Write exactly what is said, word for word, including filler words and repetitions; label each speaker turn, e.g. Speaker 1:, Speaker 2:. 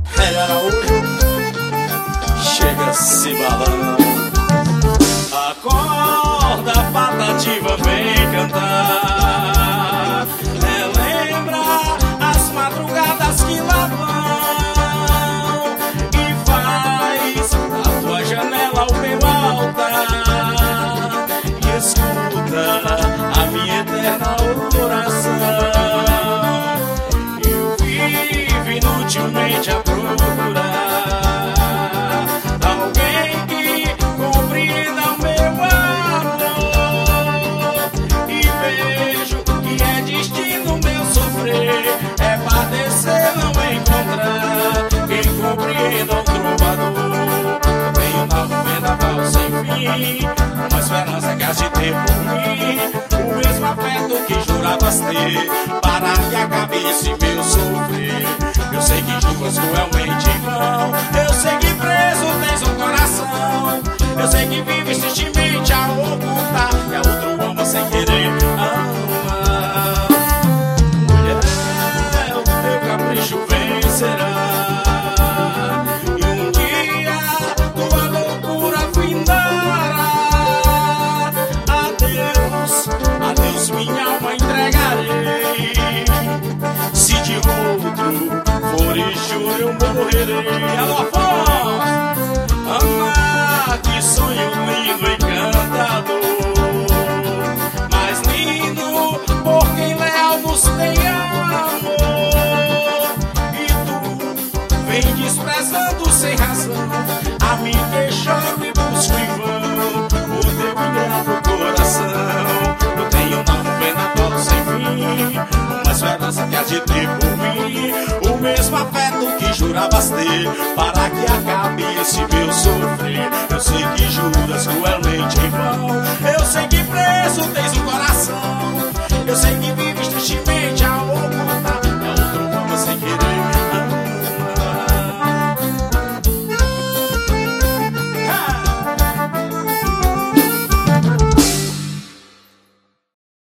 Speaker 1: Hélio Araújo chega se balando. Acorda, patativa, vem cantar. Relembra as madrugadas que lá vão e faz da tua janela o meu altar e escuta a minha eterna oração. Eu vivo inutilmente a procurar alguém que compreenda o meu amor e vejo que é destino meu sofrer, é padecer, não encontrar quem compreenda o trovador. Eu tenho na vendaval sem fim uma esperança que há de ter por mim o mesmo afeto que juravas ter para que acabe esse meu sofrer. Eu sei que julgas cruelmente em vão, eu sei que preso tens um coração, eu sei que vives tristemente a ocultar que a outro ama sem querer amar. Mulher, o teu capricho vencerá e um dia tua loucura findará. Adeus, adeus, minha alma entregarei. Se de outro for e juro eu morrerei. Alô, Afonso! Amar, que sonho lindo, encantador, mais lindo por quem leal nos tem amor. E tu vem desprezando sem razão a mim que choro e busco em vão o teu ingrato coração. Eu tenho na vendaval sem fim uma esperança que há de ter por mim o mesmo afeto que juravas ter para que acabe esse meu sofrer. Eu sei que juras cruelmente